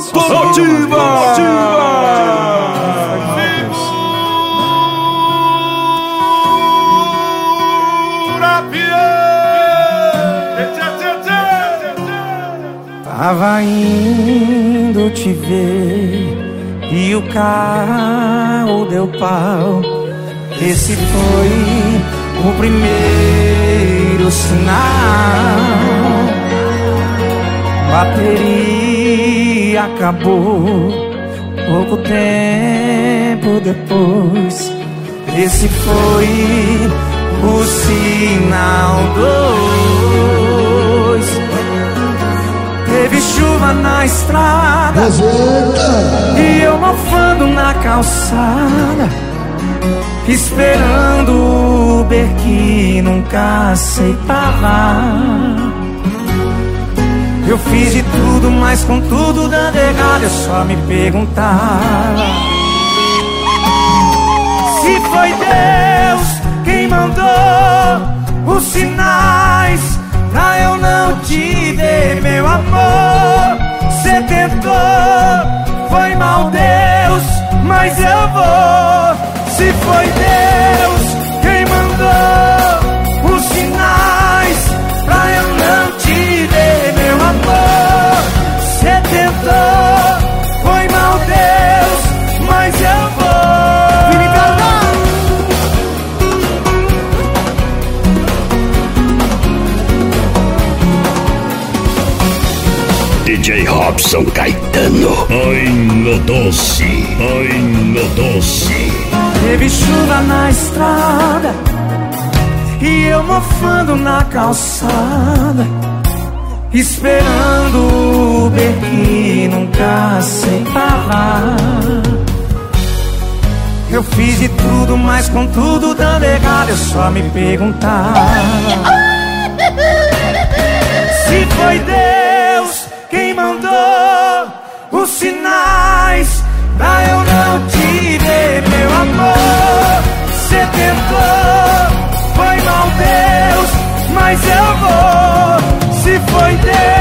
Automotiva. Tava indo te ver e o carro deu pau. Esse foi o primeiro sinal. Bateria acabou pouco tempo depois. Esse foi o sinal 2. Teve chuva na estrada e eu mofando na calçada, esperando o Uber que nunca aceitava. Eu fiz de tudo, mas com tudo dando errado, eu só me perguntava se foi Deus quem mandou os sinais pra eu não te ver, meu amor. Cê tentou, foi mal Deus, mas eu vou. Se foi Deus quem mandou os sinais pra eu não te ver, meu amor. Cê tentou, foi mal Deus, mas eu vou. DJ Robson Caetano. Ai, no doce, ai, no doce. Teve chuva na estrada e eu mofando na calçada, esperando o Uber que nunca aceitava. Eu fiz de tudo, mas com tudo dando errado, eu só me perguntava se foi Deus quem mandou os sinais pra eu não te ver, meu amor. Cê tentou, foi mal Deus, mas eu vou. Se foi Deus